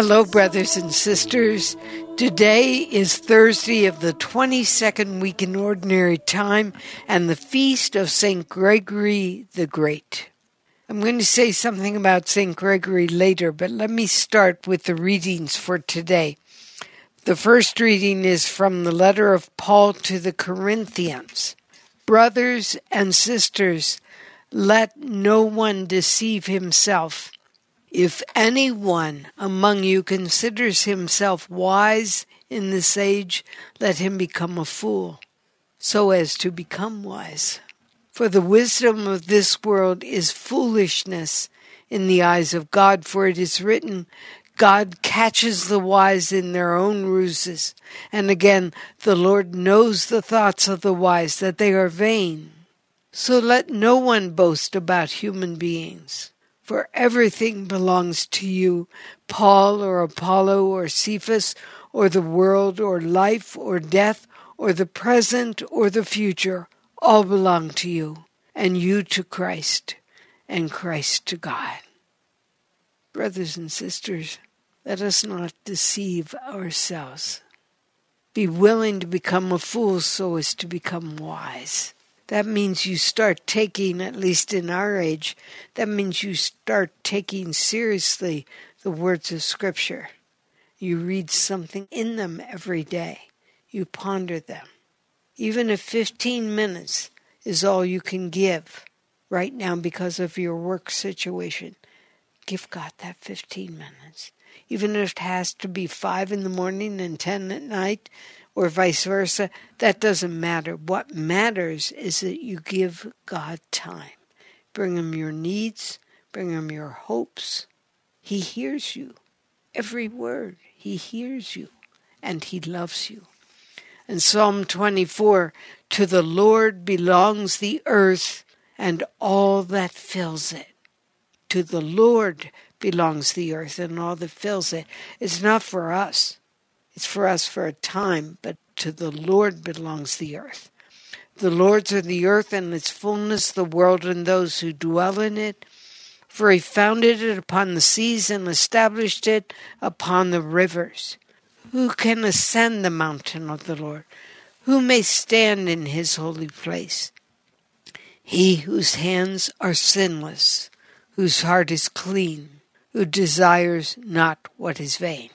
Hello, brothers and sisters. Today is Thursday of the 22nd week in Ordinary Time and the feast of St. Gregory the Great. I'm going to say something about St. Gregory later, but let me start with the readings for today. The first reading is from the letter of Paul to the Corinthians. Brothers and sisters, let no one deceive himself. If anyone among you considers himself wise in this age, let him become a fool, so as to become wise. For the wisdom of this world is foolishness in the eyes of God, for it is written, God catches the wise in their own ruses. And again, the Lord knows the thoughts of the wise, that they are vain. So let no one boast about human beings. For everything belongs to you, Paul or Apollo or Cephas, or the world or life or death, or the present or the future, all belong to you, and you to Christ, and Christ to God. Brothers and sisters, let us not deceive ourselves. Be willing to become a fool so as to become wise. That means you start taking, at least in our age, that means you start taking seriously the words of Scripture. You read something in them every day. You ponder them. Even if 15 minutes is all you can give right now because of your work situation, give God that 15 minutes. Even if it has to be 5 in the morning and 10 at night, or vice versa, that doesn't matter. What matters is that you give God time. Bring him your needs, bring him your hopes. He hears you. Every word, he hears you, and he loves you. In Psalm 24, to the Lord belongs the earth and all that fills it. To the Lord belongs the earth and all that fills it. It's not for us. It's for us for a time, but to the Lord belongs the earth. The Lord's are the earth and its fullness, the world and those who dwell in it. For he founded it upon the seas and established it upon the rivers. Who can ascend the mountain of the Lord? Who may stand in his holy place? He whose hands are sinless, whose heart is clean, who desires not what is vain.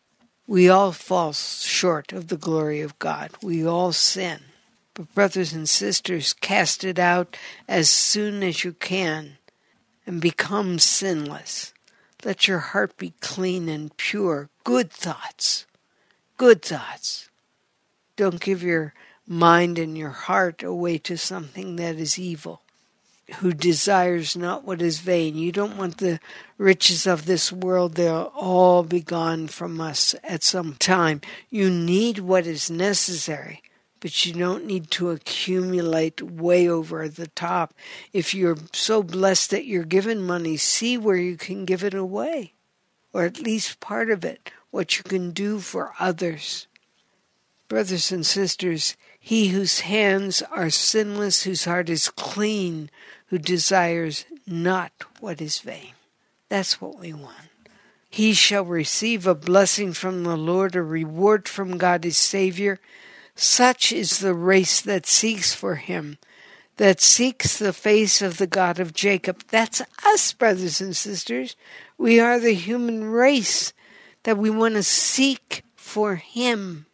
We all fall short of the glory of God. We all sin. But brothers and sisters, cast it out as soon as you can and become sinless. Let your heart be clean and pure. Good thoughts. Good thoughts. Don't give your mind and your heart away to something that is evil. Who desires not what is vain. You don't want the riches of this world. They'll all be gone from us at some time. You need what is necessary, but you don't need to accumulate way over the top. If you're so blessed that you're given money, see where you can give it away, or at least part of it, what you can do for others. Brothers and sisters, he whose hands are sinless, whose heart is clean, who desires not what is vain. That's what we want. He shall receive a blessing from the Lord, a reward from God his Savior. Such is the race that seeks for him, that seeks the face of the God of Jacob. That's us, brothers and sisters. We are the human race that we want to seek for him.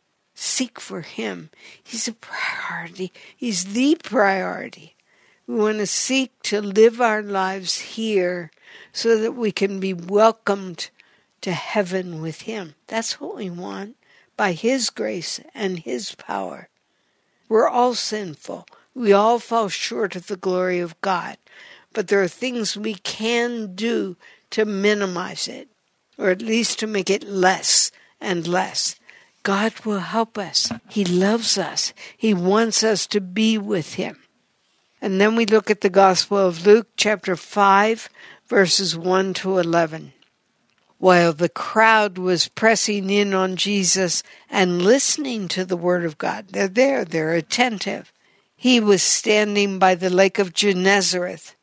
Seek for him. He's a priority. He's the priority. We want to seek to live our lives here so that we can be welcomed to heaven with him. That's what we want by his grace and his power. We're all sinful. We all fall short of the glory of God. But there are things we can do to minimize it, or at least to make it less and less. God will help us. He loves us. He wants us to be with him. And then we look at the Gospel of Luke, chapter 5, verses 1 to 11. While the crowd was pressing in on Jesus and listening to the word of God, they're attentive. He was standing by the lake of Gennesaret.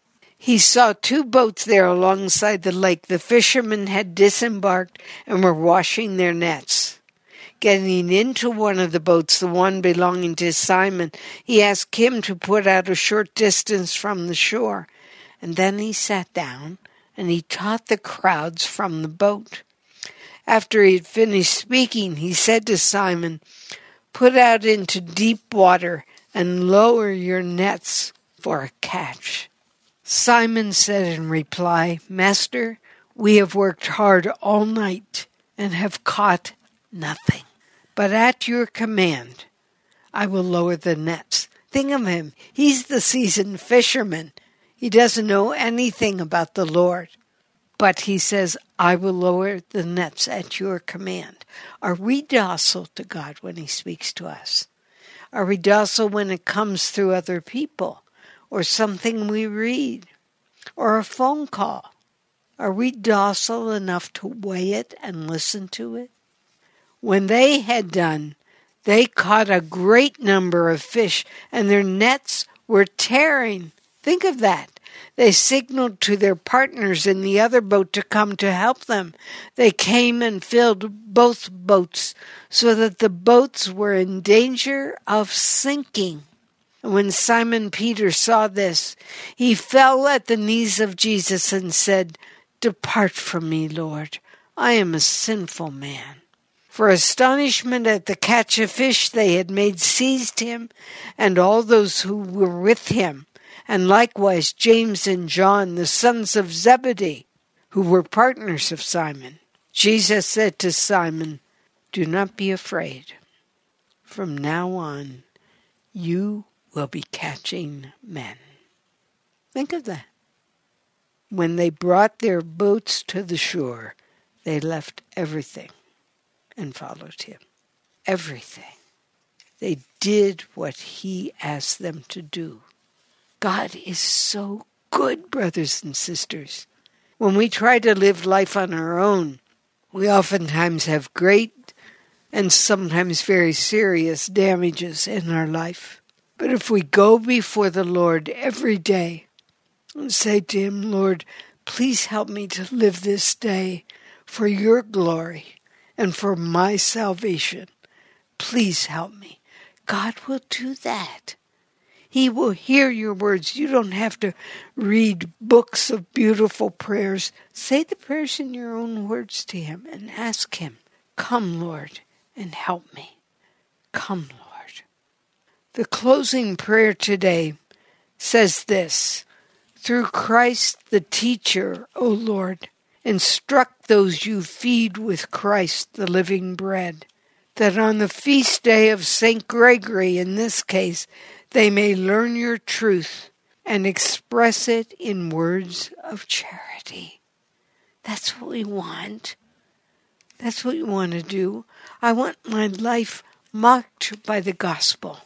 He saw two boats there alongside the lake. The fishermen had disembarked and were washing their nets. Getting into one of the boats, the one belonging to Simon, he asked him to put out a short distance from the shore. And then he sat down and he taught the crowds from the boat. After he had finished speaking, he said to Simon, "Put out into deep water and lower your nets for a catch." Simon said in reply, "Master, we have worked hard all night and have caught nothing. But at your command, I will lower the nets." Think of him. He's the seasoned fisherman. He doesn't know anything about the Lord. But he says, "I will lower the nets at your command." Are we docile to God when he speaks to us? Are we docile when it comes through other people, or something we read, or a phone call? Are we docile enough to weigh it and listen to it? When they had done, they caught a great number of fish, and their nets were tearing. Think of that. They signaled to their partners in the other boat to come to help them. They came and filled both boats so that the boats were in danger of sinking. And when Simon Peter saw this, he fell at the knees of Jesus and said, "Depart from me, Lord. I am a sinful man." For astonishment at the catch of fish they had made seized him and all those who were with him, and likewise James and John, the sons of Zebedee, who were partners of Simon. Jesus said to Simon, "Do not be afraid. From now on, you will be catching men." Think of that. When they brought their boats to the shore, they left everything and followed him. Everything. They did what he asked them to do. God is so good, brothers and sisters. When we try to live life on our own, we oftentimes have great and sometimes very serious damages in our life. But if we go before the Lord every day and say to him, "Lord, please help me to live this day for your glory and for my salvation. Please help me." God will do that. He will hear your words. You don't have to read books of beautiful prayers. Say the prayers in your own words to him and ask him, "Come, Lord, and help me. Come, Lord." The closing prayer today says this: "Through Christ the teacher, O Lord, instruct those you feed with Christ the living bread, that on the feast day of St. Gregory, in this case, they may learn your truth and express it in words of charity." That's what we want. That's what we want to do. I want my life marked by the gospel.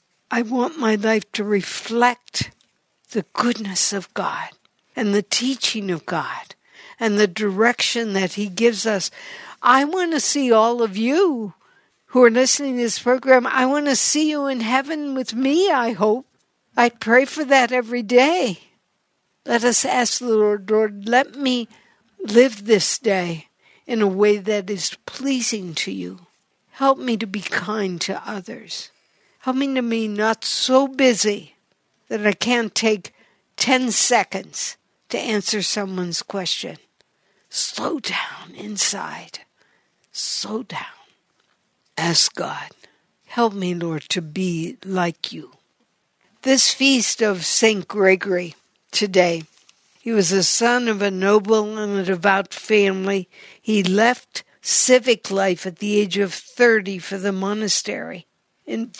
I want my life to reflect the goodness of God and the teaching of God and the direction that he gives us. I want to see all of you who are listening to this program. I want to see you in heaven with me, I hope. I pray for that every day. Let us ask the Lord, "Lord, let me live this day in a way that is pleasing to you. Help me to be kind to others. Help me to be not so busy that I can't take 10 seconds to answer someone's question. Slow down inside. Slow down. Ask God, help me, Lord, to be like you." This feast of St. Gregory today, he was the son of a noble and a devout family. He left civic life at the age of 30 for the monastery. In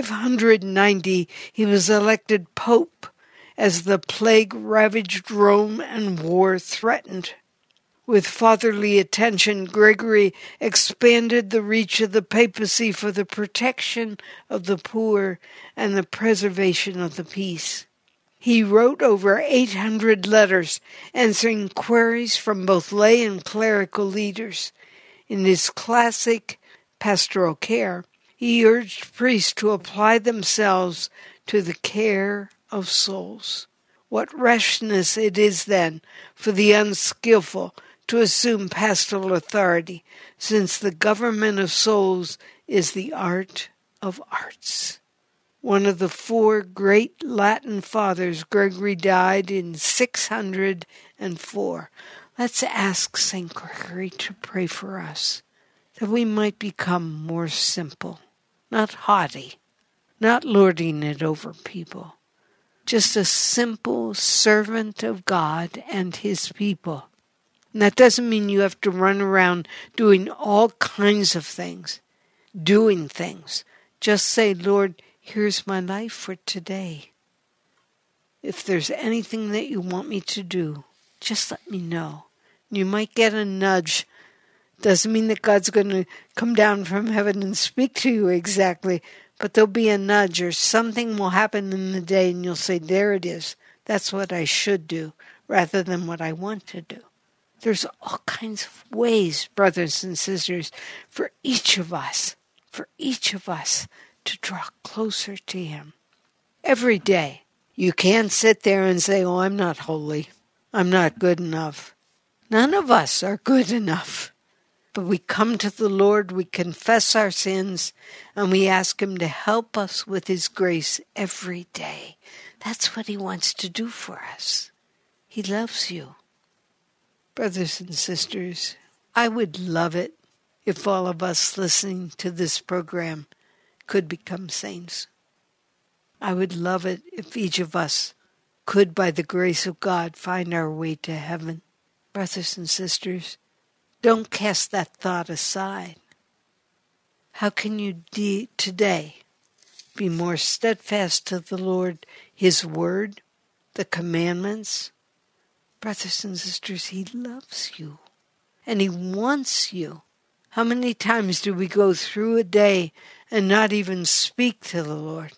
590, he was elected pope as the plague ravaged Rome and war threatened. With fatherly attention, Gregory expanded the reach of the papacy for the protection of the poor and the preservation of the peace. He wrote over 800 letters, answering queries from both lay and clerical leaders. In his classic Pastoral Care, he urged priests to apply themselves to the care of souls. What rashness it is then for the unskillful to assume pastoral authority, since the government of souls is the art of arts. One of the four great Latin fathers, Gregory, died in 604. Let's ask St. Gregory to pray for us, that we might become more simple, not haughty, not lording it over people, just a simple servant of God and his people. And that doesn't mean you have to run around doing all kinds of things, doing things. Just say, Lord, here's my life for today. If there's anything that you want me to do, just let me know. You might get a nudge. Doesn't mean that God's going to come down from heaven and speak to you exactly, but there'll be a nudge or something will happen in the day and you'll say, there it is. That's what I should do rather than what I want to do. There's all kinds of ways, brothers and sisters, for each of us to draw closer to him. Every day. You can't sit there and say, oh, I'm not holy. I'm not good enough. None of us are good enough. But we come to the Lord, we confess our sins, and we ask him to help us with his grace every day. That's what he wants to do for us. He loves you. Brothers and sisters, I would love it if all of us listening to this program could become saints. I would love it if each of us could, by the grace of God, find our way to heaven. Brothers and sisters, don't cast that thought aside. How can you today be more steadfast to the Lord, his word, the commandments? Brothers and sisters, he loves you and he wants you. How many times do we go through a day and not even speak to the Lord?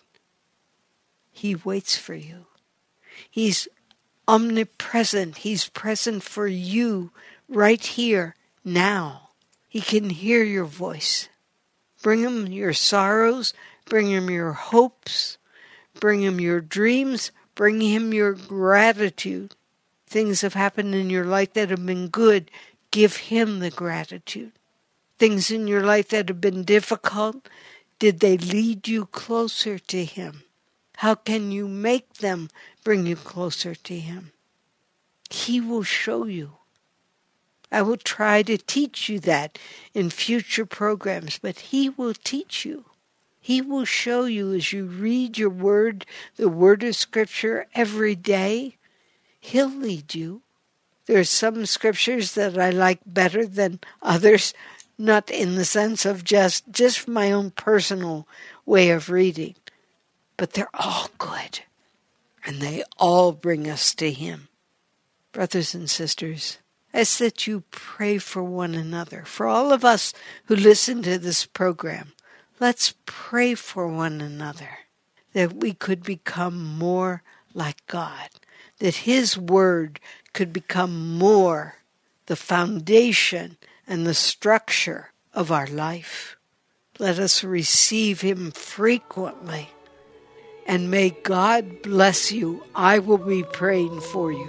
He waits for you. He's omnipresent. He's present for you right here, now. He can hear your voice. Bring him your sorrows. Bring him your hopes. Bring him your dreams. Bring him your gratitude. Things have happened in your life that have been good. Give him the gratitude. Things in your life that have been difficult, did they lead you closer to him? How can you make them bring you closer to him? He will show you. I will try to teach you that in future programs, but he will teach you. He will show you as you read your word, the word of Scripture every day. He'll lead you. There are some scriptures that I like better than others, not in the sense of just my own personal way of reading. But they're all good, and they all bring us to him. Brothers and sisters, I ask that you pray for one another. For all of us who listen to this program, let's pray for one another, that we could become more like God, that his word could become more the foundation and the structure of our life. Let us receive him frequently. And may God bless you. I will be praying for you.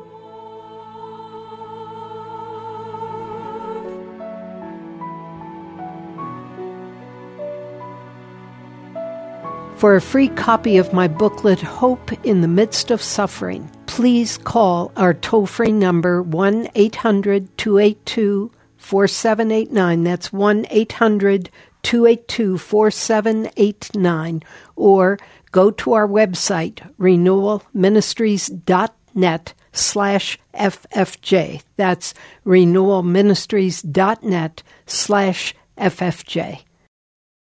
For a free copy of my booklet, Hope in the Midst of Suffering, please call our toll-free number 1-800-282-4789. That's 1-800-282-4789. Or go to our website, renewalministries.net/FFJ. That's renewalministries.net/FFJ.